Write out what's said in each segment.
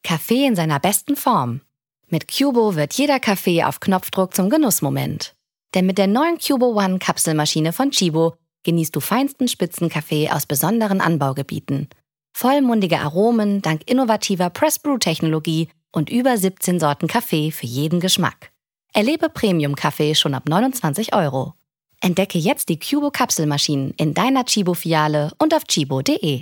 Kaffee in seiner besten Form. Mit Cubo wird jeder Kaffee auf Knopfdruck zum Genussmoment. Denn mit der neuen Cubo One Kapselmaschine von Chibo genießt du feinsten Spitzenkaffee aus besonderen Anbaugebieten. Vollmundige Aromen dank innovativer Press-Brew-Technologie und über 17 Sorten Kaffee für jeden Geschmack. Erlebe Premium-Kaffee schon ab 29 €. Entdecke jetzt die Cubo Kapselmaschinen in deiner Chibo-Filiale und auf chibo.de.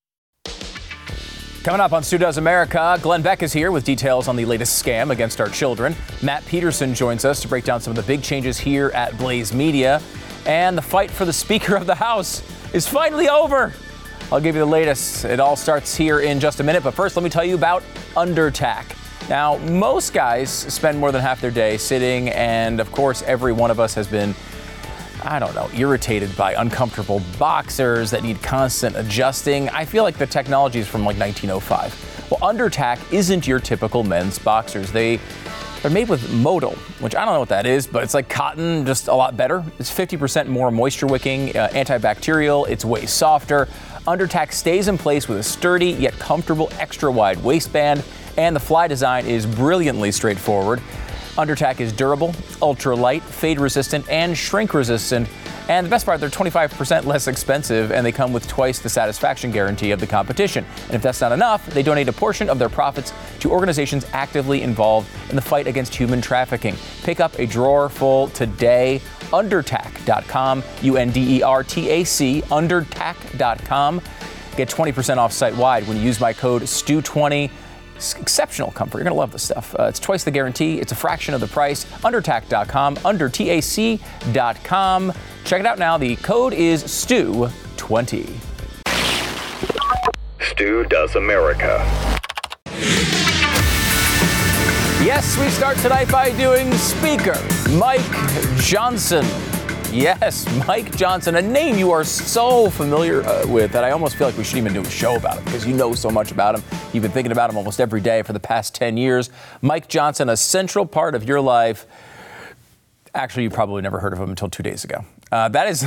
Coming up on Stu Does America, Glenn Beck is here with details on the latest scam against our children. Matt Peterson joins us to break down some of the big changes here at Blaze Media. And the fight for the Speaker of the House is finally over. I'll give you the latest. It all starts here in just a minute. But first, let me tell you about Undertac. Now, most guys spend more than half their day sitting, and of course, every one of us has been irritated by uncomfortable boxers that need constant adjusting. I feel like the technology is from like 1905. Well, Undertac isn't your typical men's boxers. They're made with modal, which I don't know what that is, but it's like cotton, just a lot better. It's 50% more moisture wicking, antibacterial. It's way softer. Undertac stays in place with a sturdy yet comfortable extra wide waistband, and the fly design is brilliantly straightforward. Undertac is durable, ultra light, fade resistant, and shrink resistant. And the best part, they're 25% less expensive, and they come with twice the satisfaction guarantee of the competition. And if that's not enough, they donate a portion of their profits to organizations actively involved in the fight against human trafficking. Pick up a drawer full today. Undertac.com, UNDERTAC, undertac.com. Get 20% off site-wide when you use my code STU20. It's exceptional comfort. You're going to love this stuff. It's twice the guarantee. It's a fraction of the price. Undertac.com, undertac.com. Check it out now. The code is STU20. Stu Does America. Yes, we start tonight by doing Speaker Mike Johnson. Yes, Mike Johnson, a name you are so familiar with that I almost feel like we should even do a show about him because you know so much about him. You've been thinking about him almost every day for the past 10 years. Mike Johnson, a central part of your life. Actually, you probably never heard of him until 2 days ago. This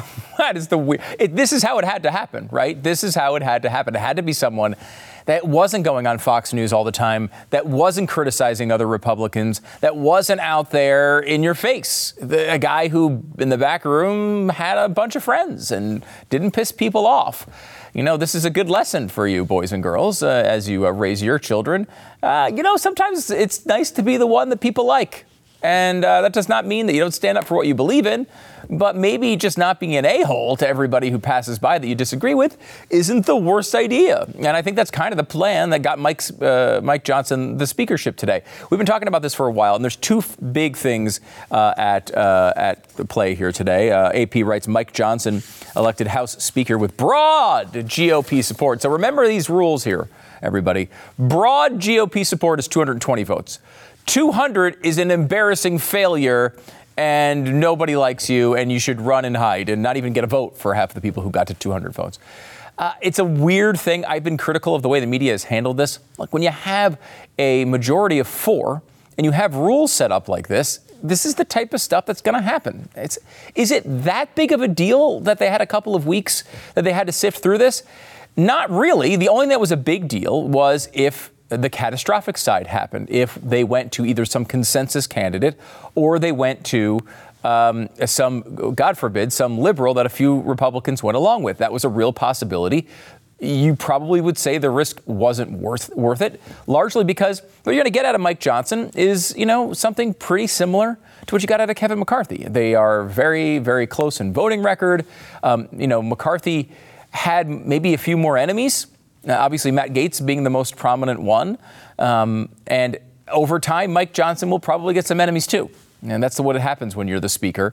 is how it had to happen, right? This is how it had to happen. It had to be someone that wasn't going on Fox News all the time, that wasn't criticizing other Republicans, that wasn't out there in your face. A guy who, in the back room, had a bunch of friends and didn't piss people off. You know, this is a good lesson for you, boys and girls, as you raise your children. Sometimes it's nice to be the one that people like. And that does not mean that you don't stand up for what you believe in, but maybe just not being an a-hole to everybody who passes by that you disagree with isn't the worst idea. And I think that's kind of the plan that got Mike Johnson the speakership today. We've been talking about this for a while, and there's two big things at play here today. AP writes, Mike Johnson elected House Speaker with broad GOP support. So remember these rules here, everybody. Broad GOP support is 220 votes. 200 is an embarrassing failure, and nobody likes you, and you should run and hide and not even get a vote for half of the people who got to 200 votes. It's a weird thing. I've been critical of the way the media has handled this. Like when you have a majority of 4 and you have rules set up like this is the type of stuff that's going to happen. Is it that big of a deal that they had a couple of weeks that they had to sift through this? Not really. The only thing that was a big deal was if the catastrophic side happened, if they went to either some consensus candidate or they went to some, God forbid, some liberal that a few Republicans went along with. That was a real possibility. You probably would say the risk wasn't worth it, largely because what you're going to get out of Mike Johnson is, something pretty similar to what you got out of Kevin McCarthy. They are very, very close in voting record. McCarthy had maybe a few more enemies. Obviously, Matt Gaetz being the most prominent one. And over time, Mike Johnson will probably get some enemies, too. And that's what happens when you're the speaker.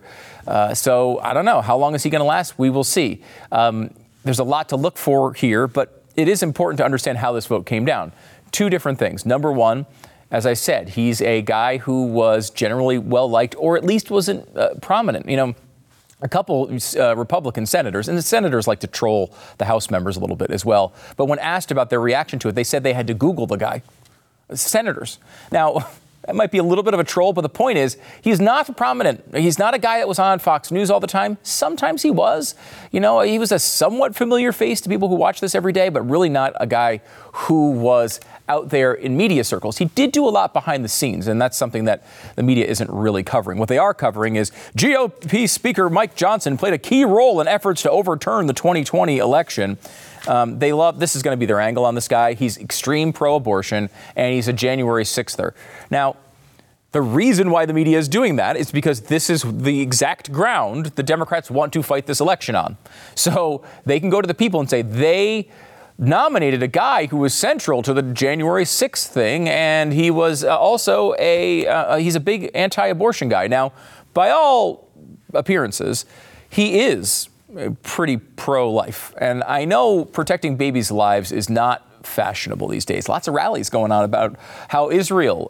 So I don't know. How long is he going to last? We will see. There's a lot to look for here, but it is important to understand how this vote came down. Two different things. Number one, as I said, he's a guy who was generally well-liked, or at least wasn't prominent. A couple Republican senators, and the senators like to troll the House members a little bit as well. But when asked about their reaction to it, they said they had to Google the guy. Senators. Now, that might be a little bit of a troll, but the point is, he's not prominent. He's not a guy that was on Fox News all the time. Sometimes he was. He was a somewhat familiar face to people who watch this every day, but really not a guy who was out there in media circles. He did do a lot behind the scenes, and that's something that the media isn't really covering. What they are covering is GOP Speaker Mike Johnson played a key role in efforts to overturn the 2020 election. This is going to be their angle on this guy. He's extreme pro-abortion, and he's a January 6ther. Now, the reason why the media is doing that is because this is the exact ground the Democrats want to fight this election on. So they can go to the people and say they nominated a guy who was central to the January 6th thing, and he was also he's a big anti-abortion guy. Now, by all appearances, he is pretty pro-life. And I know protecting babies' lives is not fashionable these days. Lots of rallies going on about how Israel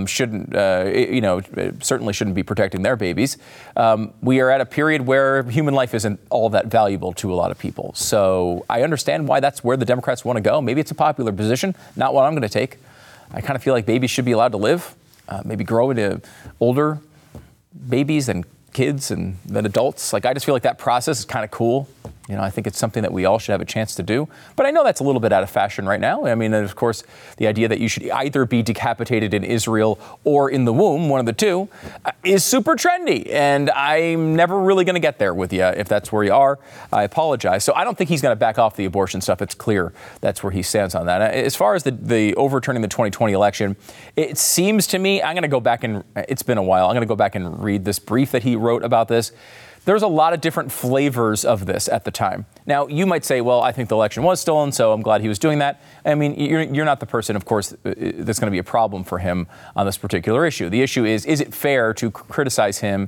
certainly shouldn't be protecting their babies. We are at a period where human life isn't all that valuable to a lot of people. So I understand why that's where the Democrats want to go. Maybe it's a popular position, not what I'm going to take. I kind of feel like babies should be allowed to live, maybe grow into older babies and kids and then adults. Like, I just feel like that process is kind of cool. You know, I think it's something that we all should have a chance to do. But I know that's a little bit out of fashion right now. I mean, and of course, the idea that you should either be decapitated in Israel or in the womb, one of the two, is super trendy. And I'm never really going to get there with you if that's where you are. I apologize. So I don't think he's going to back off the abortion stuff. It's clear that's where he stands on that. As far as the overturning the 2020 election, it seems to me, I'm going to go back and, it's been a while, I'm going to go back and read this brief that he wrote about this. There's a lot of different flavors of this at the time. Now, you might say, well, I think the election was stolen, so I'm glad he was doing that. I mean, you're not the person, of course, that's going to be a problem for him on this particular issue. The issue is it fair to criticize him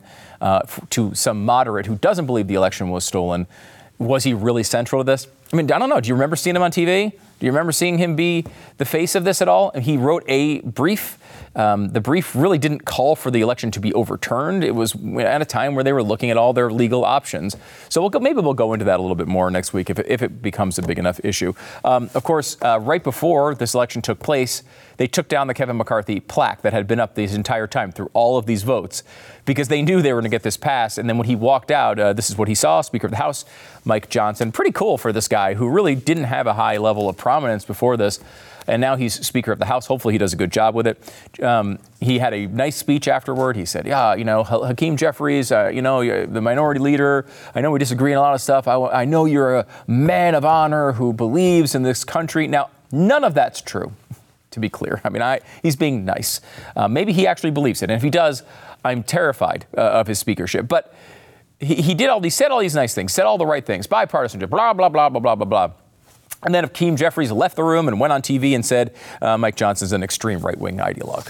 to some moderate who doesn't believe the election was stolen? Was he really central to this? I mean, I don't know. Do you remember seeing him on TV? Do you remember seeing him be the face of this at all? He wrote a brief. The brief really didn't call for the election to be overturned. It was at a time where they were looking at all their legal options. So maybe we'll go into that a little bit more next week if it becomes a big enough issue. Of course, right before this election took place, they took down the Kevin McCarthy plaque that had been up this entire time through all of these votes because they knew they were going to get this passed. And then when he walked out, this is what he saw, Speaker of the House, Mike Johnson. Pretty cool for this guy who really didn't have a high level of prominence before this. And now he's Speaker of the House. Hopefully he does a good job with it. He had a nice speech afterward. He said, Hakeem Jeffries, the minority leader. I know we disagree on a lot of stuff. I know you're a man of honor who believes in this country. Now, none of that's true, to be clear. I mean, he's being nice. Maybe he actually believes it. And if he does, I'm terrified of his speakership. But he said all these nice things, said all the right things, bipartisanship, blah, blah, blah, blah, blah, blah, blah. And then Hakeem Jeffries left the room and went on TV and said, Mike Johnson's an extreme right-wing ideologue.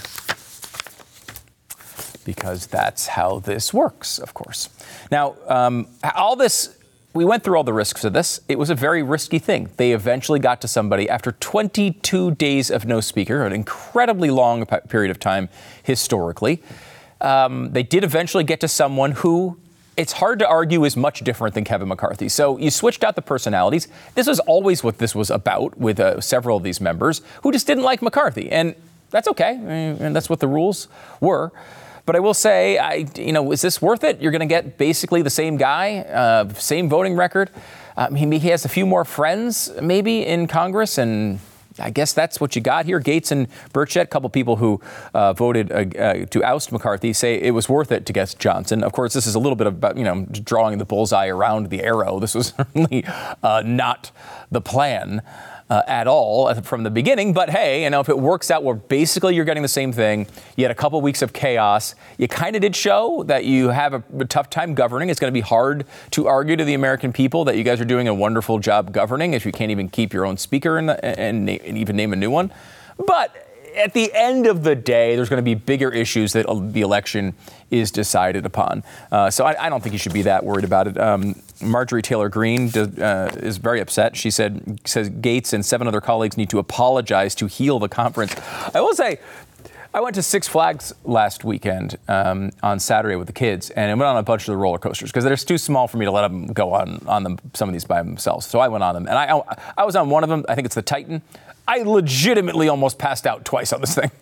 Because that's how this works, of course. Now, all this, we went through all the risks of this. It was a very risky thing. They eventually got to somebody after 22 days of no speaker, an incredibly long period of time historically. They did eventually get to someone who it's hard to argue is much different than Kevin McCarthy. So you switched out the personalities. This was always what this was about with several of these members who just didn't like McCarthy. And that's okay. And that's what the rules were. But I will say, is this worth it? You're going to get basically the same guy, same voting record. He has a few more friends maybe in Congress, and I guess that's what you got here. Gates and Burchett, a couple people who voted to oust McCarthy, say it was worth it to get Johnson. Of course, this is a little bit about, drawing the bullseye around the arrow. This was certainly not the plan at all from the beginning. But hey, if it works out where basically you're getting the same thing, you had a couple weeks of chaos. You kind of did show that you have a tough time governing. It's going to be hard to argue to the American people that you guys are doing a wonderful job governing if you can't even keep your own speaker and even name a new one. But at the end of the day, there's going to be bigger issues that the election is decided upon. So I don't think you should be that worried about it. Marjorie Taylor Greene is very upset. She says Gates and 7 other colleagues need to apologize to heal the conference. I will say, I went to Six Flags last weekend on Saturday with the kids, and I went on a bunch of the roller coasters because they're too small for me to let them go on them, some of these by themselves. So I went on them, and I was on one of them. I think it's the Titan. I legitimately almost passed out twice on this thing.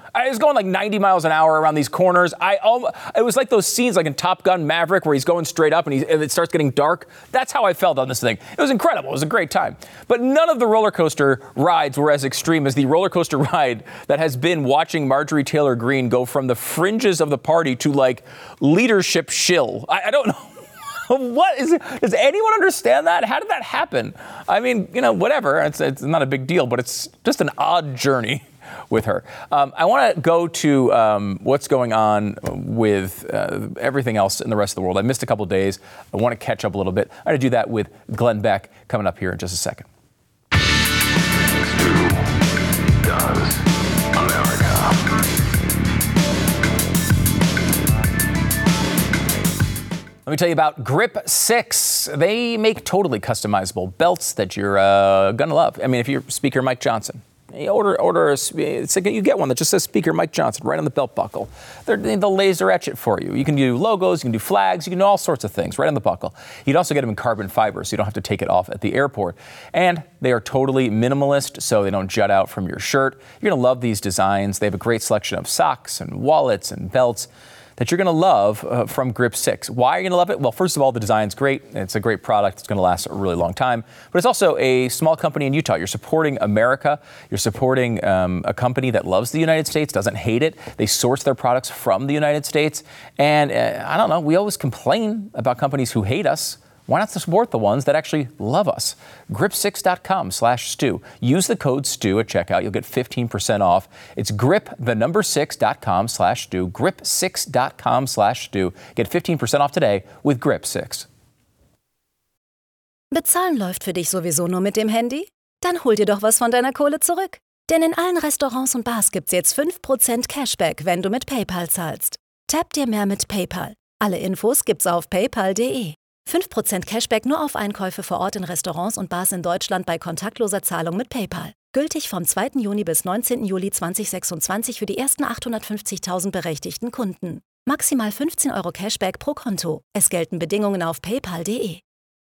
I was going like 90 miles an hour around these corners. It was like those scenes like in Top Gun Maverick where he's going straight up and it starts getting dark. That's how I felt on this thing. It was incredible. It was a great time. But none of the roller coaster rides were as extreme as the roller coaster ride that has been watching Marjorie Taylor Greene go from the fringes of the party to like leadership shill. I don't know. What is it? Does anyone understand that? How did that happen? I mean, whatever. It's not a big deal, but it's just an odd journey with her. I want to go to what's going on with everything else in the rest of the world. I missed a couple of days. I want to catch up a little bit. I'm going to do that with Glenn Beck coming up here in just a second. Stu does America. Let me tell you about Grip 6. They make totally customizable belts that you're going to love. I mean, if you're Speaker Mike Johnson, you you get one that just says Speaker Mike Johnson right on the belt buckle. They'll laser etch it for you. You can do logos, you can do flags, you can do all sorts of things right on the buckle. You'd also get them in carbon fiber, so you don't have to take it off at the airport. And they are totally minimalist, so they don't jut out from your shirt. You're going to love these designs. They have a great selection of socks and wallets and belts that you're going to love from Grip 6. Why are you going to love it? Well, first of all, the design's great. It's a great product. It's going to last a really long time. But it's also a small company in Utah. You're supporting America. You're supporting a company that loves the United States, doesn't hate it. They source their products from the United States. And I don't know, we always complain about companies who hate us. Why not support the ones that actually love us? Grip6.com/Stu. Use the code Stu at checkout. You'll get 15% off. It's grip6.com/Stu. Grip6.com/Stu. Get 15% off today with Grip 6. Bezahlen läuft für dich sowieso nur mit dem Handy? Dann hol dir doch was von deiner Kohle zurück. Denn in allen Restaurants und Bars gibt's jetzt 5% Cashback, wenn du mit PayPal zahlst. Tap dir mehr mit PayPal. Alle Infos gibt's auf paypal.de. 5% Cashback nur auf Einkäufe vor Ort in Restaurants und Bars in Deutschland bei kontaktloser Zahlung mit PayPal. Gültig vom 2. Juni bis 19. Juli 2026 für die ersten 850.000 berechtigten Kunden. Maximal 15 € Cashback pro Konto. Es gelten Bedingungen auf paypal.de.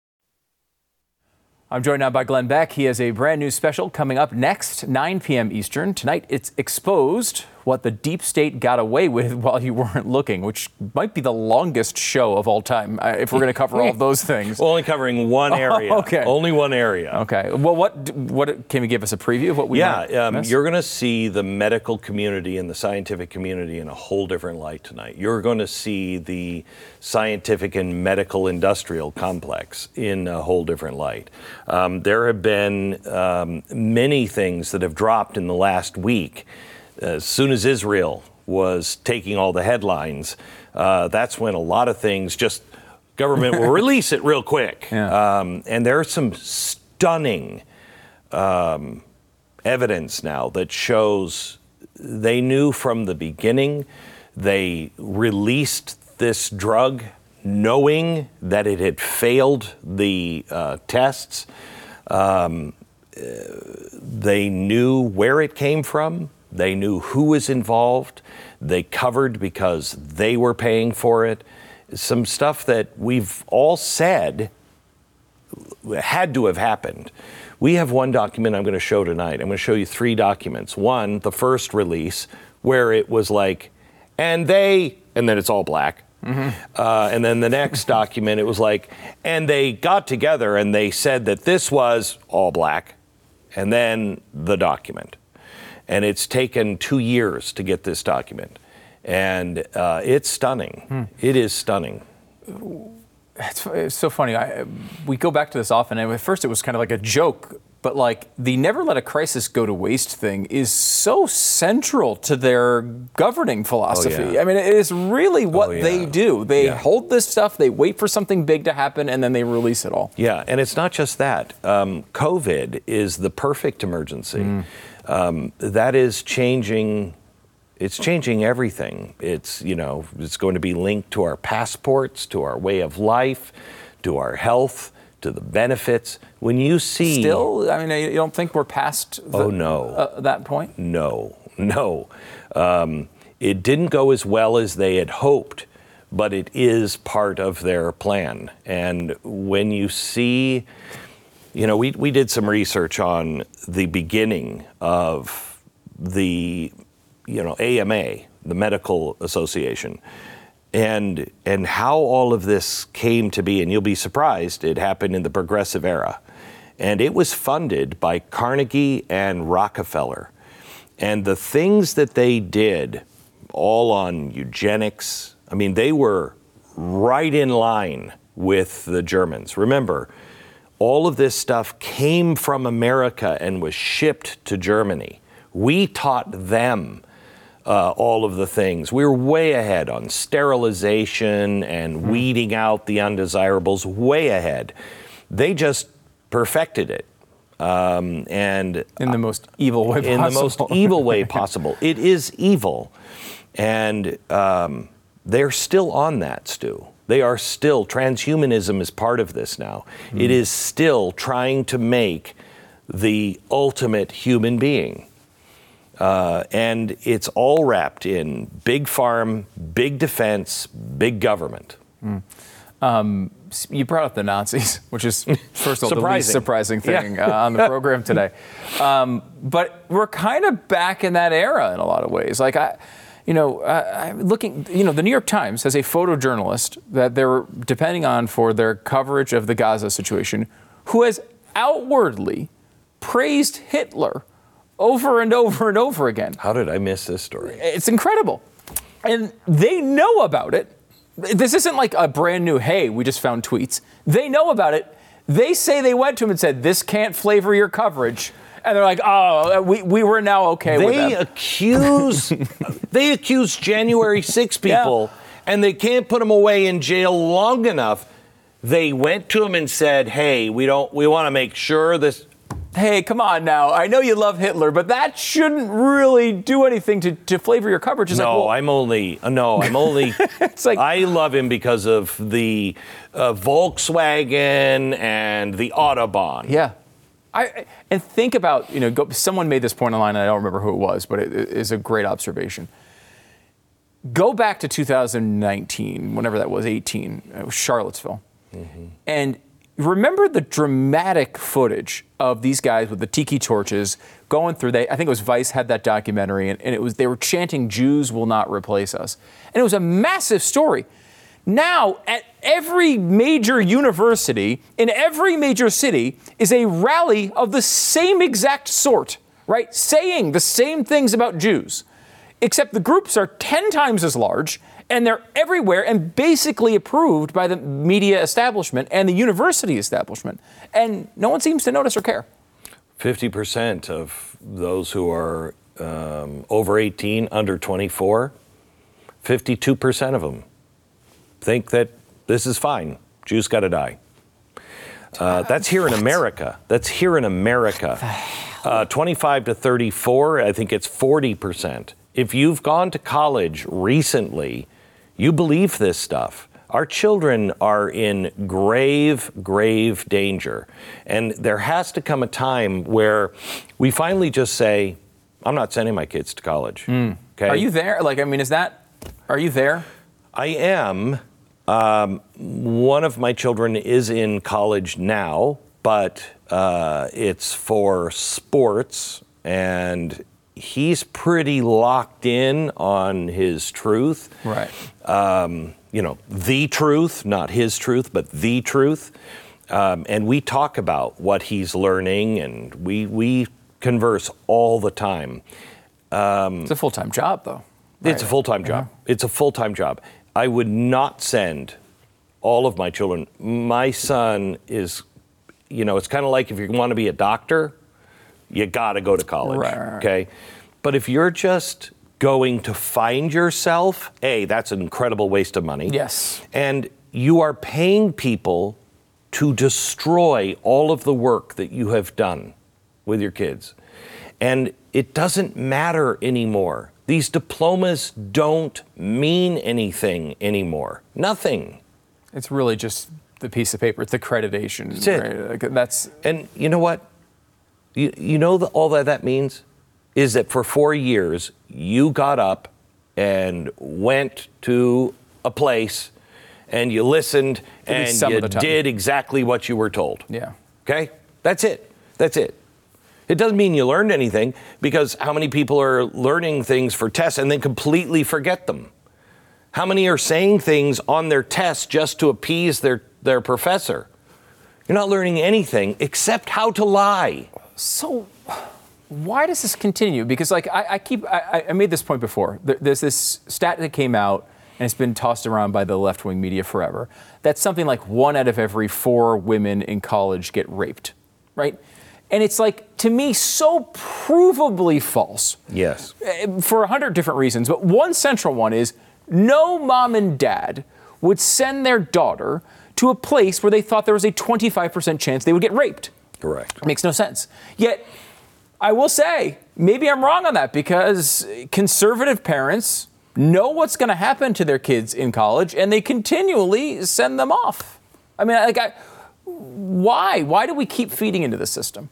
I'm joined now by Glenn Beck. He has a brand new special coming up next, 9 p.m. Eastern. Tonight, it's Exposed, what the deep state got away with while you weren't looking, which might be the longest show of all time, if we're going to cover all of those things. We're only covering one area. Okay. Only one area. Okay. Well, what can you give us a preview of what we might miss? You're going to see the medical community and the scientific community in a whole different light tonight. You're going to see the scientific and medical industrial complex in a whole different light. There have been many things that have dropped in the last week. As soon as Israel was taking all the headlines, that's when a lot of things government will release it real quick. Yeah. And there's some stunning evidence now that shows they knew from the beginning. They released this drug knowing that it had failed the tests. They knew where it came from. They knew who was involved. They covered because they were paying for it. Some stuff that we've all said had to have happened. We have one document I'm going to show tonight. I'm going to show you 3 documents. One, the first release, where it was like, and then it's all black. Mm-hmm. And then the next document, it was like, and they got together and they said that this was all black. And then the document. And it's taken 2 years to get this document. And it's stunning. It is stunning. It's so funny. We go back to this often. And at first it was kind of like a joke. But like the never let a crisis go to waste thing is so central to their governing philosophy. Oh, yeah. I mean, it is really what they do. They hold this stuff, they wait for something big to happen, and then they release it all. Yeah, and it's not just that. COVID is the perfect emergency. That is changing. It's changing everything. It's going to be linked to our passports, to our way of life, to our health, to the benefits. When you see... Still? I mean, you don't think we're past that point? No. It didn't go as well as they had hoped, but it is part of their plan. And when you see... we did some research on the beginning of the AMA, the Medical Association, and how all of this came to be. And you'll be surprised, it happened in the Progressive Era. And it was funded by Carnegie and Rockefeller. And the things that they did, all on eugenics, I mean, they were right in line with the Germans. Remember, all of this stuff came from America and was shipped to Germany. We taught them all of the things. We were way ahead on sterilization and weeding out the undesirables, way ahead. They just perfected it. And in the most evil way possible. In the most evil way possible. It is evil. And they're still on that, Stu. They are still, transhumanism is part of this now. It is still trying to make the ultimate human being. And it's all wrapped in big farm, big defense, big government. You brought up the Nazis, which is, first of all, Surprising. the least surprising thing on the program today. But we're kind of back in that era in a lot of ways. Like, I'm looking, the New York Times has a photojournalist that they're depending on for their coverage of the Gaza situation, who has outwardly praised Hitler over and over and over again. How did I miss this story? It's incredible. And they know about it. This isn't like a brand new, hey, we just found tweets. They know about it. They say they went to him and said, this can't flavor your coverage. And they're like, oh, we were now okay with that. They accuse January 6 people, and they can't put them away in jail long enough. They went to him and said, hey, we want to make sure this. Hey, come on now. I know you love Hitler, but that shouldn't really do anything to flavor your coverage. It's I'm only. It's like, I love him because of the Volkswagen and the Autobahn. Yeah. And think about, someone made this point online, and I don't remember who it was, but it is a great observation. Go back to 2019, whenever that was, 18, it was Charlottesville. Mm-hmm. And remember the dramatic footage of these guys with the tiki torches going through. I think it was Vice had that documentary, and they were chanting, "Jews will not replace us," and it was a massive story. Now, at every major university in every major city is a rally of the same exact sort, right? Saying the same things about Jews, except the groups are 10 times as large. And they're everywhere and basically approved by the media establishment and the university establishment. And no one seems to notice or care. 50% of those who are over 18, under 24, 52% of them think that this is fine. Jews got to die. That's here in America. 25 to 34, I think it's 40%. If you've gone to college recently, you believe this stuff. Our children are in grave, grave danger. And there has to come a time where we finally just say, I'm not sending my kids to college. Okay? Are you there? Are you there? I am. One of my children is in college now, but it's for sports, and he's pretty locked in on his truth. Right. The truth, not his truth, but the truth. And we talk about what he's learning, and we converse all the time. It's a full-time job, though. Right? It's a full-time job. It's a full-time job. I would not send all of my children. My son is, it's kind of like if you want to be a doctor, you got to go to college, right. Okay? But if you're just going to find yourself, that's an incredible waste of money. Yes. And you are paying people to destroy all of the work that you have done with your kids. And it doesn't matter anymore. These diplomas don't mean anything anymore. Nothing. It's really just the piece of paper. It's accreditation. That's it. Right? And you know what? You know all that means is that for 4 years, you got up and went to a place and you listened and you did exactly what you were told. Yeah. Okay? That's it. It doesn't mean you learned anything, because how many people are learning things for tests and then completely forget them? How many are saying things on their tests just to appease their professor? You're not learning anything except how to lie. So why does this continue? Because like I made this point before. There's this stat that came out, and it's been tossed around by the left-wing media forever. That's something like 1 out of every 4 women in college get raped, right? And it's like, to me, so provably false. Yes. For 100 different reasons. But one central one is no mom and dad would send their daughter to a place where they thought there was a 25% chance they would get raped. Correct. It makes no sense. Yet, I will say, maybe I'm wrong on that, because conservative parents know what's going to happen to their kids in college, and they continually send them off. I mean, why? Why do we keep feeding into the system?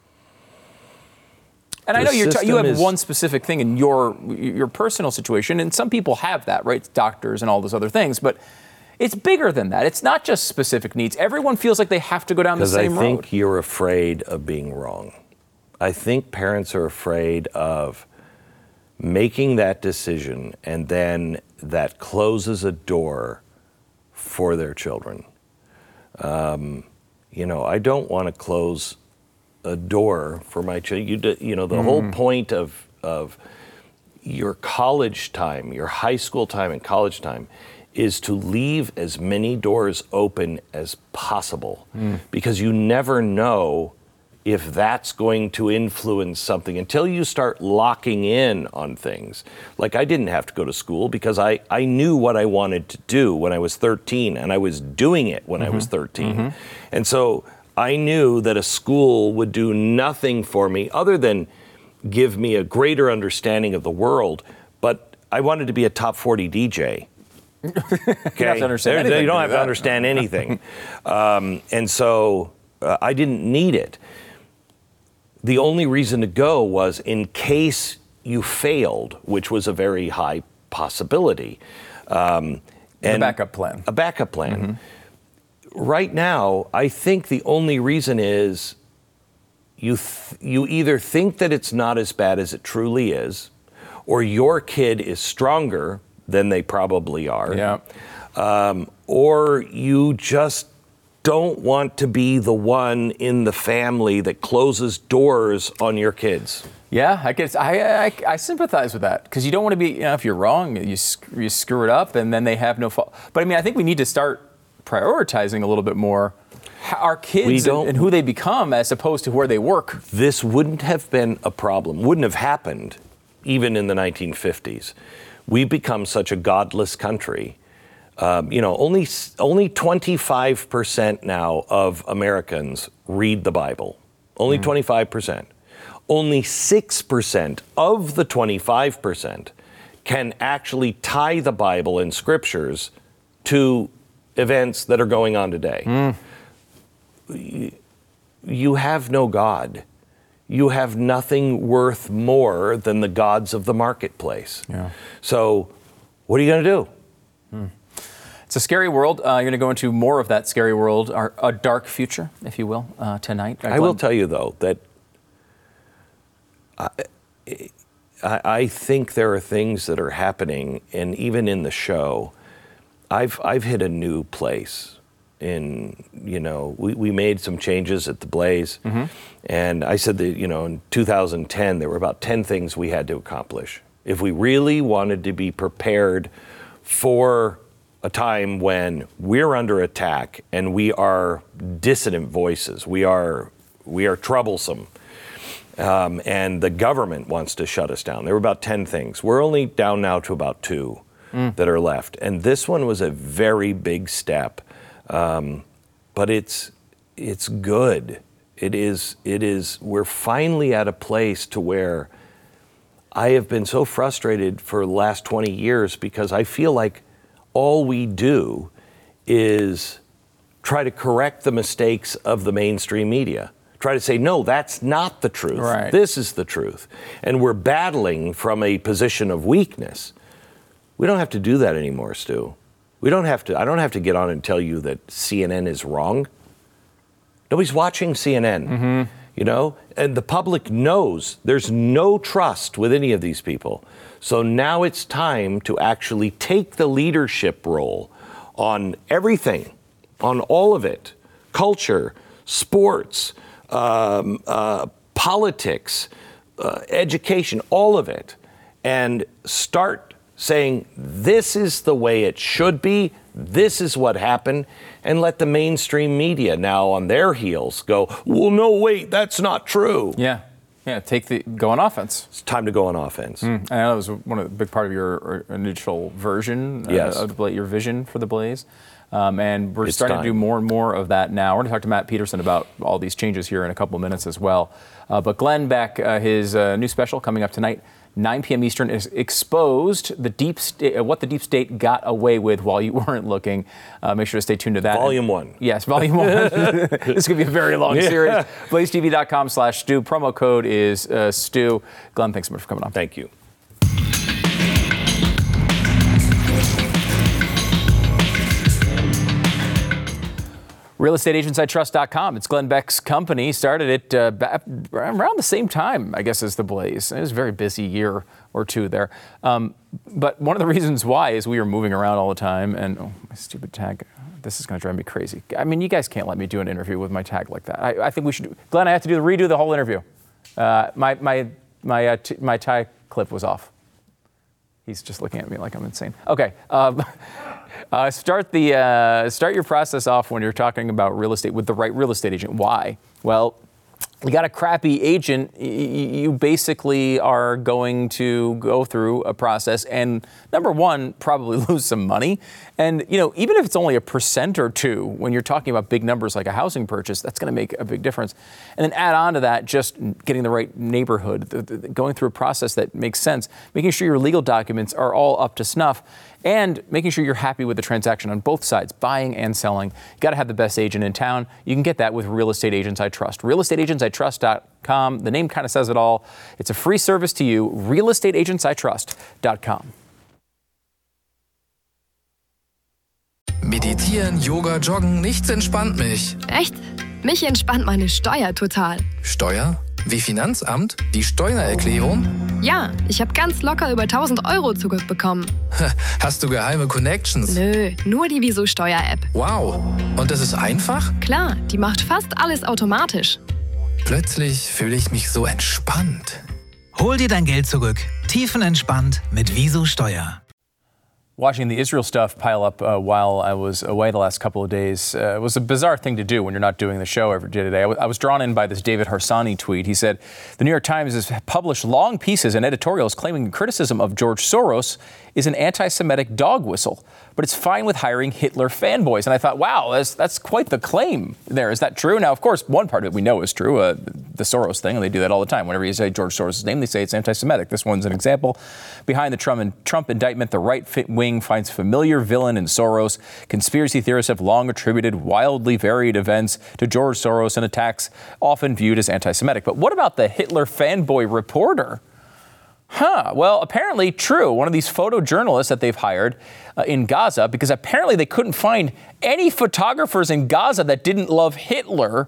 And I know you have one specific thing in your personal situation, and some people have that, right? Doctors and all those other things, but it's bigger than that. It's not just specific needs. Everyone feels like they have to go down the same road. Because I think you're afraid of being wrong. I think parents are afraid of making that decision, and then that closes a door for their children. I don't want to close a door for my child. The whole point of your college time, your high school time and college time, is to leave as many doors open as possible, because you never know if that's going to influence something until you start locking in on things. Like, I didn't have to go to school because I knew what I wanted to do when I was 13, and I was doing it when I was 13. And so I knew that a school would do nothing for me other than give me a greater understanding of the world, but I wanted to be a top 40 DJ. Okay? You don't have to understand anything. You don't have to understand anything. And so I didn't need it. The only reason to go was in case you failed, which was a very high possibility. And a backup plan. A backup plan. Right now, I think the only reason is you either think that it's not as bad as it truly is, or your kid is stronger than they probably are. Yeah. Or you just don't want to be the one in the family that closes doors on your kids. Yeah, I sympathize with that, because you don't want to be, if you're wrong, you screw it up, and then they have no fault. But I mean, I think we need to start prioritizing a little bit more our kids and who they become as opposed to where they work. This wouldn't have been a problem, wouldn't have happened even in the 1950s. We've become such a godless country. Only 25% now of Americans read the Bible. Only 25%. Only 6% of the 25% can actually tie the Bible and scriptures to events that are going on today. You have no God. You have nothing worth more than the gods of the marketplace. Yeah. So what are you going to do? It's a scary world. You're going to go into more of that scary world, a dark future, if you will, tonight. I will tell you, though, that I think there are things that are happening, and even in the show, I've hit a new place. We made some changes at the Blaze, and I said that, in 2010, there were about 10 things we had to accomplish. If we really wanted to be prepared for a time when we're under attack and we are dissident voices, we are troublesome, and the government wants to shut us down. There were about 10 things. We're only down now to about 2 that are left, and this one was a very big step, but it's good. It is. We're finally at a place to where I have been so frustrated for the last 20 years because I feel like all we do is try to correct the mistakes of the mainstream media. Try to say, no, that's not the truth. Right. This is the truth. And we're battling from a position of weakness. We don't have to do that anymore, Stu. I don't have to get on and tell you that CNN is wrong. Nobody's watching CNN. and the public knows there's no trust with any of these people. So now it's time to actually take the leadership role on everything, on all of it, culture, sports, politics, education, all of it, and start saying, this is the way it should be, this is what happened, and let the mainstream media now on their heels go, well, no, wait, that's not true. Yeah, go on offense. It's time to go on offense. I know that was one of the big part of your initial version of your vision for the Blaze. And we're starting to do more and more of that now. We're going to talk to Matt Peterson about all these changes here in a couple of minutes as well. But Glenn Beck, his new special coming up tonight, 9 p.m. Eastern, is exposed what the deep state got away with while you weren't looking. Make sure to stay tuned to that. Volume 1. Yes, Volume 1. This could be a very long series. BlazeTV.com/Stu. Promo code is Stu. Glenn, thanks so much for coming on. Thank you. RealestateAgentsITrust.com. It's Glenn Beck's company. Started it around the same time, I guess, as the Blaze. It was a very busy year or two there. But one of the reasons why is we were moving around all the time. And, my stupid tag. This is going to drive me crazy. I mean, you guys can't let me do an interview with my tag like that. I think we should. Glenn, I have to redo the whole interview. My tie clip was off. He's just looking at me like I'm insane. Okay. Start your process off when you're talking about real estate with the right real estate agent. Why? Well, you got a crappy agent, you basically are going to go through a process and, number one, probably lose some money. And, even if it's only 1% or 2%, when you're talking about big numbers like a housing purchase, that's going to make a big difference. And then add on to that, just getting the right neighborhood, going through a process that makes sense, making sure your legal documents are all up to snuff, and making sure you're happy with the transaction on both sides, buying and selling. You got to have the best agent in town. You can get that with Real Estate Agents I Trust. RealestateAgentsITrust.com. The name kind of says it all. It's a free service to you. RealestateAgentsITrust.com. Meditieren, Yoga, Joggen, nichts entspannt mich. Echt? Mich entspannt meine Steuer total. Steuer? Wie Finanzamt? Die Steuererklärung? Ja, ich habe ganz locker über 1.000 Euro zurückbekommen. Hast du geheime Connections? Nö, nur die Wieso Steuer-App. Wow, und das ist einfach? Klar, die macht fast alles automatisch. Plötzlich fühle ich mich so entspannt. Hol dir dein Geld zurück. Tiefenentspannt mit Wieso Steuer. Watching the Israel stuff pile up while I was away the last couple of days was a bizarre thing to do when you're not doing the show every day today. I was drawn in by this David Harsanyi tweet. He said, the New York Times has published long pieces and editorials claiming criticism of George Soros is an anti-Semitic dog whistle, but it's fine with hiring Hitler fanboys. And I thought, wow, that's quite the claim there. Is that true? Now, of course, one part of it we know is true, the Soros thing, and they do that all the time. Whenever you say George Soros' name, they say it's anti-Semitic. This one's an example. Behind the Trump indictment, the right wing finds familiar villain in Soros. Conspiracy theorists have long attributed wildly varied events to George Soros and attacks often viewed as anti-Semitic. But what about the Hitler fanboy reporter? Well, apparently true. One of these photojournalists that they've hired in Gaza, because apparently they couldn't find any photographers in Gaza that didn't love Hitler.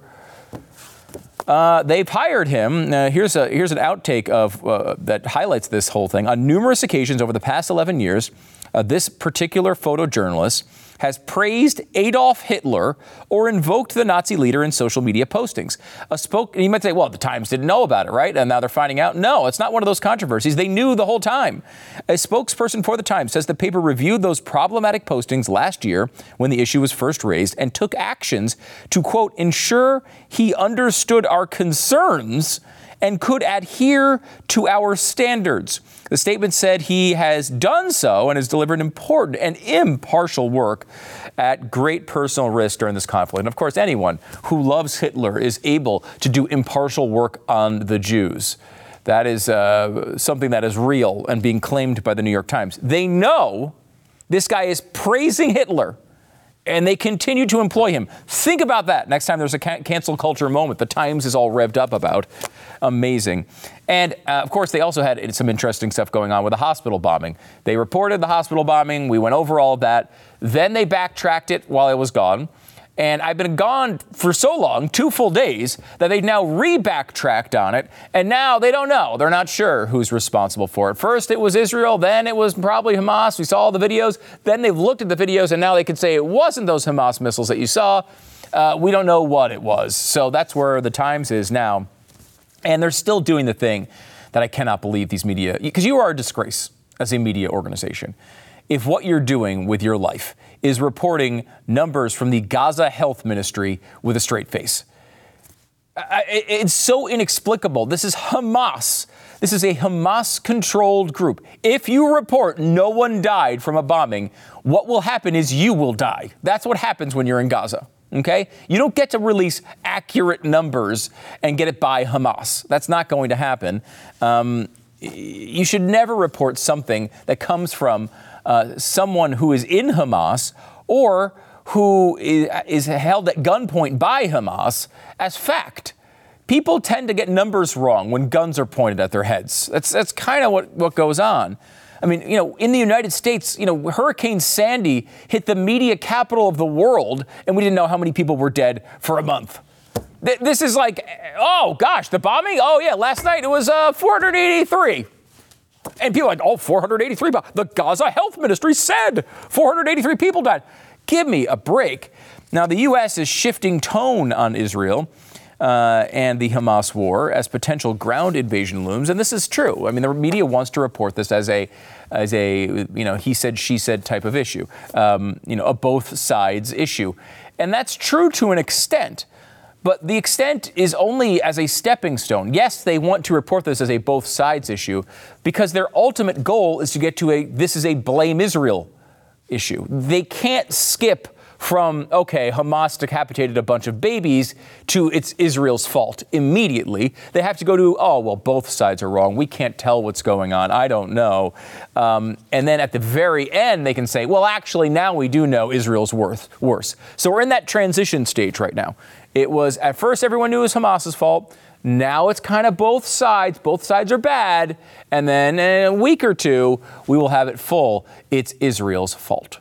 They've hired him. Here's an outtake of that highlights this whole thing. On numerous occasions over the past 11 years, this particular photojournalist has praised Adolf Hitler or invoked the Nazi leader in social media postings. And you might say, well, the Times didn't know about it, right? And now they're finding out. No, it's not one of those controversies. They knew the whole time. A spokesperson for the Times says the paper reviewed those problematic postings last year when the issue was first raised and took actions to, quote, ensure he understood our concerns and could adhere to our standards. The statement said he has done so and has delivered important and impartial work at great personal risk during this conflict. And of course, anyone who loves Hitler is able to do impartial work on the Jews. That is something that is real and being claimed by the New York Times. They know this guy is praising Hitler, and they continue to employ him. Think about that. Next time there's a cancel culture moment, the Times is all revved up about. Amazing. And, of course, they also had some interesting stuff going on with the hospital bombing. They reported the hospital bombing. We went over all of that. Then they backtracked it while it was gone. And I've been gone for so long, 2 full days, that they've now re-backtracked on it. And now they don't know. They're not sure who's responsible for it. First, it was Israel. Then it was probably Hamas. We saw all the videos. Then they've looked at the videos, and now they can say it wasn't those Hamas missiles that you saw. We don't know what it was. So that's where the Times is now. And they're still doing the thing that I cannot believe these media, because you are a disgrace as a media organization. If what you're doing with your life is reporting numbers from the Gaza Health Ministry with a straight face. It's so inexplicable. This is Hamas. This is a Hamas-controlled group. If you report no one died from a bombing, what will happen is you will die. That's what happens when you're in Gaza. Okay? You don't get to release accurate numbers and get it by Hamas. That's not going to happen. You should never report something that comes from someone who is in Hamas or who is held at gunpoint by Hamas as fact. People tend to get numbers wrong when guns are pointed at their heads. That's kind of what goes on. I mean, in the United States, Hurricane Sandy hit the media capital of the world, and we didn't know how many people were dead for a month. This is like, oh, gosh, the bombing? Oh, yeah, last night it was 483. And people are like, 483. The Gaza Health Ministry said 483 people died. Give me a break. Now, the U.S. is shifting tone on Israel and the Hamas war as potential ground invasion looms. And this is true. I mean, the media wants to report this as a he said, she said type of issue, a both sides issue. And that's true to an extent. But the extent is only as a stepping stone. Yes, they want to report this as a both sides issue because their ultimate goal is to get to this is a blame Israel issue. They can't skip from, Hamas decapitated a bunch of babies to it's Israel's fault immediately. They have to go to, both sides are wrong. We can't tell what's going on. I don't know. And then at the very end, they can say, well, actually, now we do know Israel's worse. So we're in that transition stage right now. It was, at first, everyone knew it was Hamas's fault. Now it's kind of both sides. Both sides are bad. And then in a week or two, we will have it full. It's Israel's fault.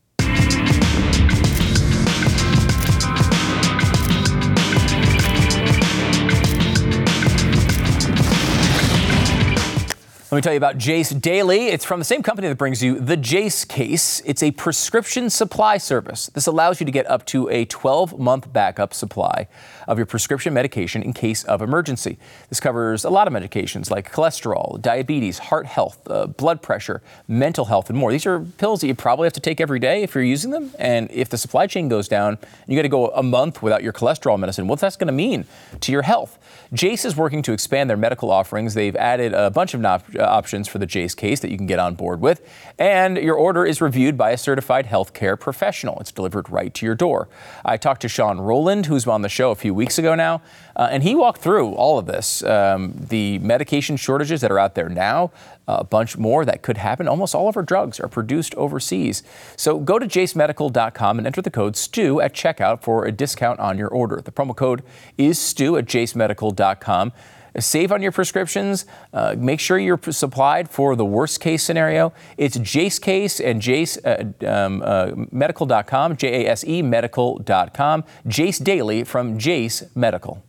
Let me tell you about Jase Daily. It's from the same company that brings you the Jase Case. It's a prescription supply service. This allows you to get up to a 12-month backup supply of your prescription medication in case of emergency. This covers a lot of medications like cholesterol, diabetes, heart health, blood pressure, mental health, and more. These are pills that you probably have to take every day if you're using them. And if the supply chain goes down and you got to go a month without your cholesterol medicine, what's that going to mean to your health? Jase is working to expand their medical offerings. They've added a bunch of options for the Jase Case that you can get on board with. And your order is reviewed by a certified healthcare professional. It's delivered right to your door. I talked to Sean Rowland, who's on the show a few weeks ago now, and he walked through all of this, the medication shortages that are out there now, a bunch more that could happen. Almost all of our drugs are produced overseas. So go to jasemedical.com and enter the code STU at checkout for a discount on your order. The promo code is STU at jasemedical.com. Save on your prescriptions. Make sure you're supplied for the worst case scenario. It's Jase Case and Jase medical.com, JASE medical.com. Jase Daily from Jase Medical.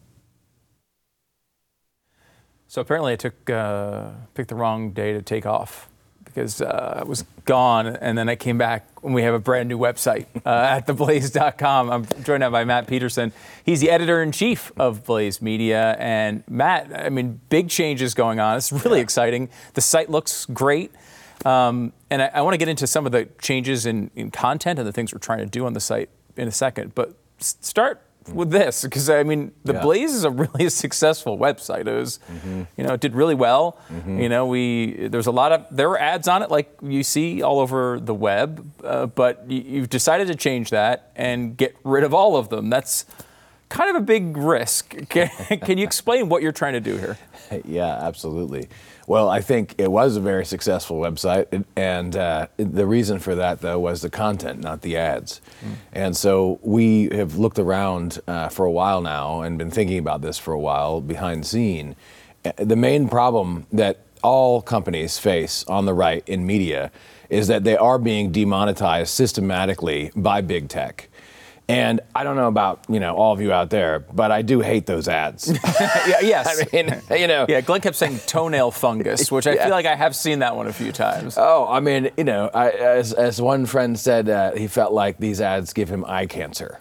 So apparently I picked the wrong day to take off because I was gone, and then I came back when we have a brand new website at theblaze.com. I'm joined now by Matt Peterson. He's the editor-in-chief of Blaze Media. And Matt, I mean, big changes going on. It's really exciting. The site looks great. And I want to get into some of the changes in content and the things we're trying to do on the site in a second. But start with this, because I mean, the Blaze is a really successful website. It was, it did really well. There were ads on it like you see all over the web, but you've decided to change that and get rid of all of them. That's kind of a big risk. Can you explain what you're trying to do here? Yeah, absolutely. Well, I think it was a very successful website, and the reason for that, though, was the content, not the ads. And so we have looked around for a while now and been thinking about this for a while behind the scene. The main problem that all companies face on the right in media is that they are being demonetized systematically by big tech. And I don't know about, all of you out there, but I do hate those ads. Yes. I mean, Yeah, Glenn kept saying toenail fungus, which I feel like I have seen that one a few times. Oh, I mean, as one friend said, he felt like these ads give him eye cancer.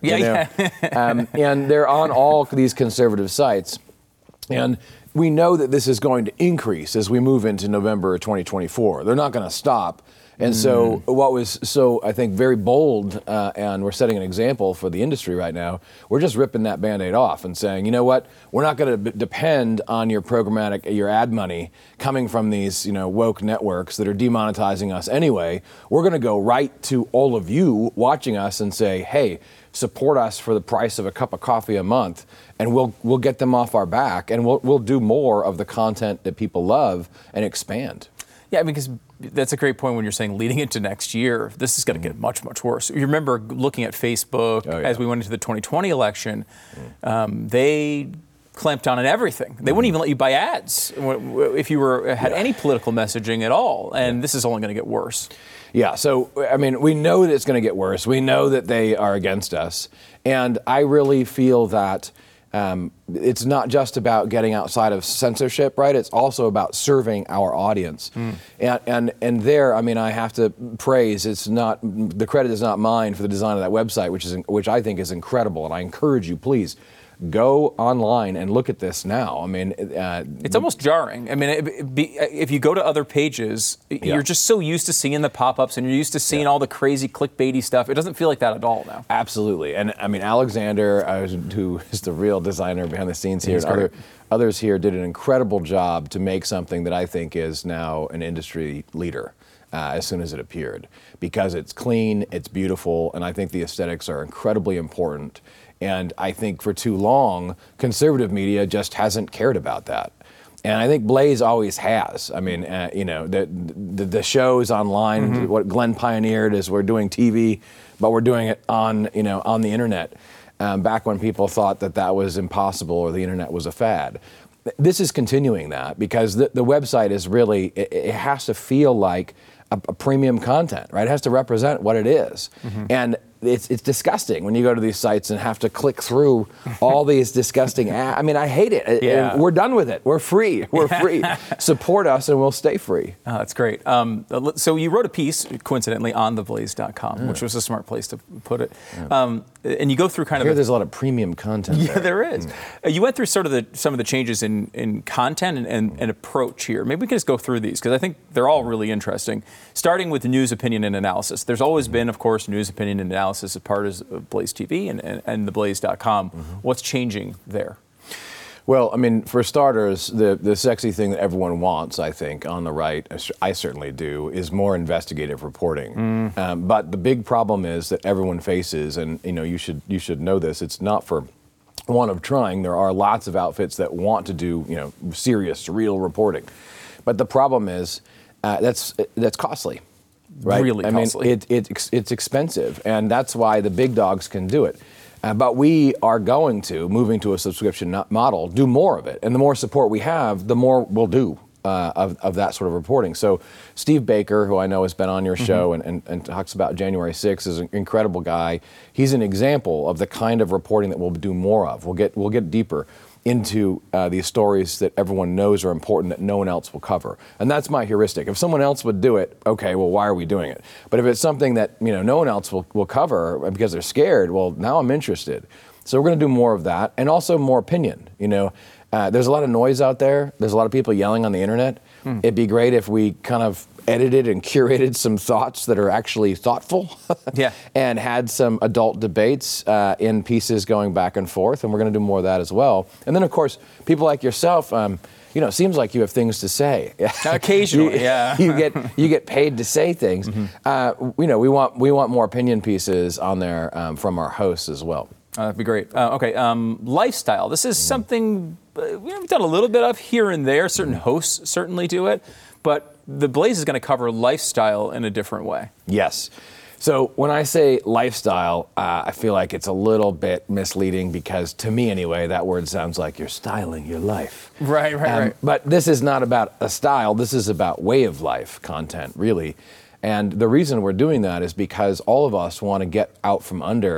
And they're on all these conservative sites. And we know that this is going to increase as we move into November 2024. They're not going to stop. And so what was I think, very bold, and we're setting an example for the industry right now, we're just ripping that Band-Aid off and saying, you know what, we're not going to depend on your programmatic, your ad money coming from these, woke networks that are demonetizing us anyway. We're going to go right to all of you watching us and say, hey, support us for the price of a cup of coffee a month, and we'll get them off our back, and we'll do more of the content that people love and expand. Yeah, because that's a great point when you're saying leading into next year, this is going to get much, much worse. You remember looking at Facebook as we went into the 2020 election, they clamped down on everything. They wouldn't even let you buy ads if you had any political messaging at all, and this is only going to get worse. Yeah, so, I mean, we know that it's going to get worse. We know that they are against us, and I really feel that it's not just about getting outside of censorship, right? It's also about serving our audience. And there, I mean, I have to praise, the credit is not mine for the design of that website, which I think is incredible. And I encourage you, please, go online and look at this now. I mean, it's almost jarring. I mean, if you go to other pages, you're just so used to seeing the pop-ups and you're used to seeing all the crazy clickbaity stuff. It doesn't feel like that at all now. Absolutely. And I mean, Alexander, who is the real designer behind the scenes here, and others here did an incredible job to make something that I think is now an industry leader. As soon as it appeared, because it's clean, it's beautiful, and I think the aesthetics are incredibly important. And I think for too long, conservative media just hasn't cared about that. And I think Blaze always has. I mean, the shows online, what Glenn pioneered is we're doing TV, but we're doing it on the internet. Back when people thought that was impossible or the internet was a fad. This is continuing that because the website is really, it has to feel like a premium content, right? It has to represent what it is. And it's disgusting when you go to these sites and have to click through all these disgusting ads. I mean, I hate it. And we're done with it. We're free. We're free. Support us and we'll stay free. Oh, that's great. So you wrote a piece, coincidentally, on theblaze.com, which was a smart place to put it. And you go through kind of... there's a lot of premium content there. Yeah, there is. You went through sort of some of the changes in content and approach here. Maybe we can just go through these, because I think they're all really interesting. Starting with news, opinion, and analysis. There's always been, of course, news, opinion, and analysis as part of Blaze TV and theblaze.com. What's changing there? Well, I mean, for starters, the sexy thing that everyone wants, I think, on the right, I certainly do, is more investigative reporting. But the big problem is that everyone faces, and you should know this, it's not for want of trying. There are lots of outfits that want to do serious, real reporting. But the problem is that's costly. Right? Really costly. I mean, it's expensive, and that's why the big dogs can do it. But we are going to, moving to a subscription model, do more of it. And the more support we have, the more we'll do of that sort of reporting. So Steve Baker, who I know has been on your show and talks about January 6th, is an incredible guy. He's an example of the kind of reporting that we'll do more of. We'll get deeper into these stories that everyone knows are important that no one else will cover. And that's my heuristic. If someone else would do it, okay, well, why are we doing it? But if it's something that no one else will cover because they're scared, well, now I'm interested. So we're going to do more of that, and also more opinion. There's a lot of noise out there. There's a lot of people yelling on the internet. It'd be great if we kind of edited and curated some thoughts that are actually thoughtful and had some adult debates in pieces going back and forth, and we're going to do more of that as well. And then, of course, people like yourself, it seems like you have things to say. Occasionally, you get paid to say things. We want more opinion pieces on there from our hosts as well. That'd be great. Lifestyle. This is something we've done a little bit of here and there. Certain hosts certainly do it, but the Blaze is going to cover lifestyle in a different way. Yes. So when I say lifestyle, I feel like it's a little bit misleading because, to me anyway, that word sounds like you're styling your life. Right. But this is not about a style. This is about way of life content, really. And the reason we're doing that is because all of us want to get out from under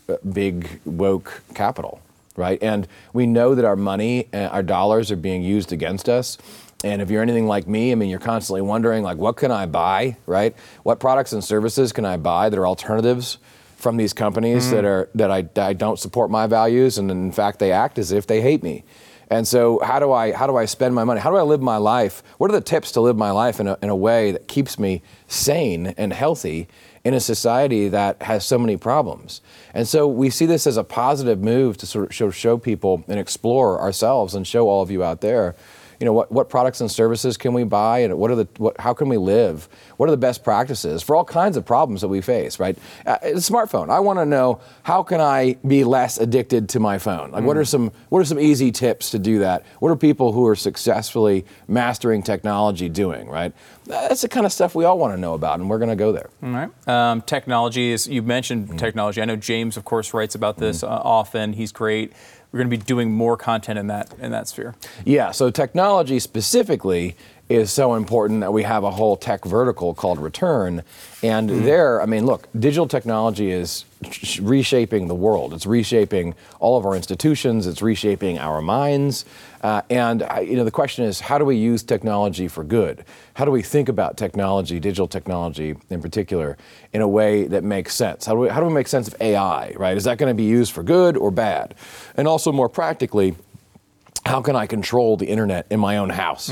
big woke capital, right? And we know that our money, our dollars are being used against us. And if you're anything like me, I mean, you're constantly wondering, like, what can I buy, right? What products and services can I buy that are alternatives from these companies that I don't support my values, and in fact they act as if they hate me. And so how do I spend my money? How do I live my life? What are the tips to live my life in a way that keeps me sane and healthy in a society that has so many problems? And so we see this as a positive move to sort of show people and explore ourselves and show all of you out there, you know, what products and services can we buy, and how can we live? What are the best practices for all kinds of problems that we face, right? A smartphone. I want to know, how can I be less addicted to my phone? Like, what are some easy tips to do that? What are people who are successfully mastering technology doing, right? That's the kind of stuff we all want to know about, and we're going to go there. All right. Technology is, you mentioned technology. I know James, of course, writes about this often. He's great. We're going to be doing more content in that sphere. Yeah, so technology specifically is so important that we have a whole tech vertical called Return. And there, I mean, look, digital technology is reshaping the world. It's reshaping all of our institutions. It's reshaping our minds. And the question is, how do we use technology for good? How do we think about technology, digital technology in particular, in a way that makes sense? How do we make sense of AI, right? Is that going to be used for good or bad? And also more practically, how can I control the internet in my own house?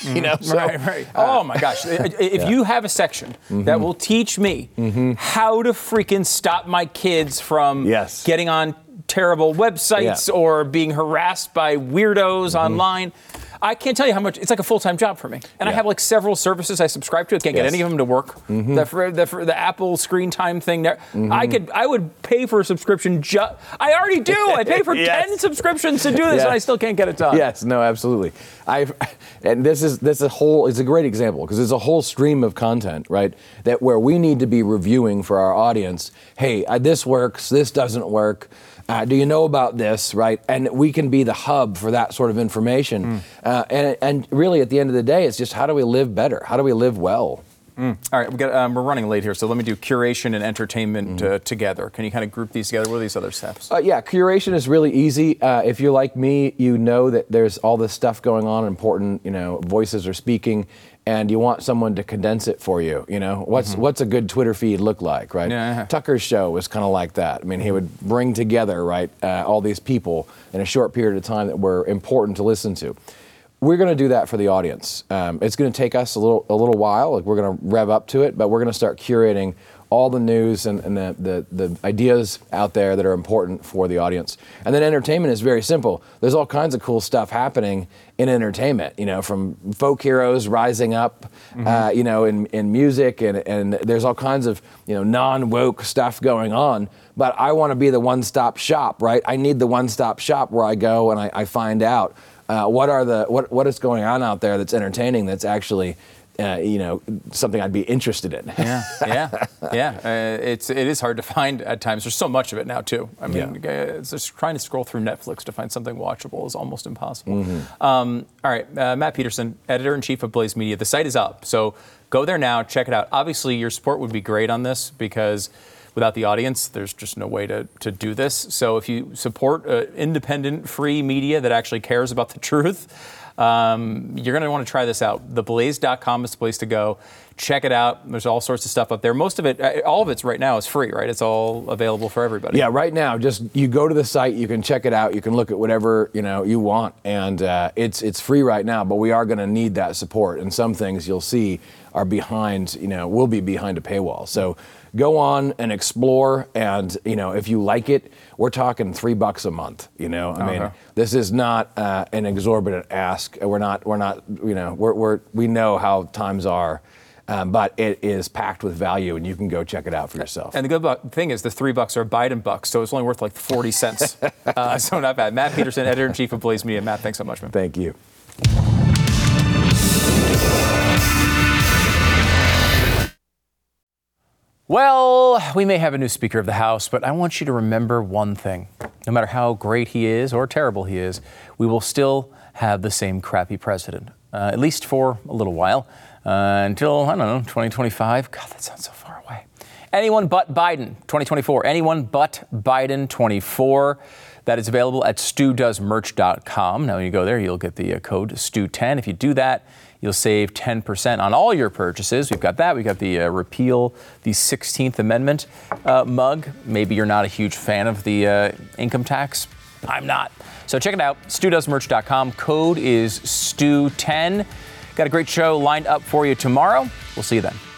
Right. Oh my gosh. If you have a section that will teach me how to freaking stop my kids from getting on terrible websites or being harassed by weirdos online, I can't tell you how much. It's like a full-time job for me. And I have like several services I subscribe to. I can't get any of them to work. The Apple screen time thing there. I would pay for a subscription. I already do. I pay for 10 subscriptions to do this, and I still can't get it done. Yes, no, absolutely. And this is it's a great example, because there's a whole stream of content, right, that where we need to be reviewing for our audience. Hey, this works. This doesn't work. Do you know about this, right? And we can be the hub for that sort of information. And really, at the end of the day, it's just, how do we live better? How do we live well? All right, we're running late here, so let me do curation and entertainment together. Can you kind of group these together? What are these other steps? Curation is really easy. If you're like me, you know that there's all this stuff going on, important, voices are speaking, and you want someone to condense it for you. What's a good Twitter feed look like, right? Tucker's show was kind of like that. I mean, he would bring together, right, all these people in a short period of time that were important to listen to. We're going to do that for the audience. It's going to take us a little while. Like, we're going to rev up to it, but we're going to start curating all the news and the ideas out there that are important for the audience. And then entertainment is very simple. There's all kinds of cool stuff happening in entertainment, from folk heroes rising up, in music, and there's all kinds of, non-woke stuff going on. But I want to be the one-stop shop, right? I need the one-stop shop where I go and I find out what is going on out there that's entertaining, that's actually something I'd be interested in. It is hard to find at times. There's so much of it now too. I mean, it's just trying to scroll through Netflix to find something watchable is almost impossible. All right, Matt Peterson, editor-in-chief of Blaze Media. The site is up, so go there now, check it out. Obviously, your support would be great on this, because without the audience, there's just no way to do this. So if you support independent, free media that actually cares about the truth, you're going to want to try this out. Theblaze.com is the place to go. Check it out. There's all sorts of stuff up there. Most of it, all of it's right now is free, right? It's all available for everybody. Yeah, right now, just you go to the site, you can check it out, you can look at whatever you want, and it's free right now. But we are going to need that support, and some things you'll see are behind, will be behind a paywall. So go on and explore, and if you like it, we're talking $3 a month. I mean, this is not an exorbitant ask. We know how times are. But it is packed with value, and you can go check it out for yourself. And the good thing is the $3 are Biden bucks, so it's only worth like 40 cents. So not bad. Matt Peterson, editor-in-chief of Blaze Media. Matt, thanks so much, man. Thank you. Well, we may have a new Speaker of the House, but I want you to remember one thing. No matter how great he is or terrible he is, we will still have the same crappy president, at least for a little while. Until, 2025. God, that sounds so far away. Anyone But Biden 2024. Anyone But Biden 24. That is available at StuDoesMerch.com. Now, when you go there, you'll get the code STU10. If you do that, you'll save 10% on all your purchases. We've got that. We've got the repeal the 16th Amendment mug. Maybe you're not a huge fan of the income tax. I'm not. So check it out, StuDoesMerch.com. Code is STU10. Got a great show lined up for you tomorrow. We'll see you then.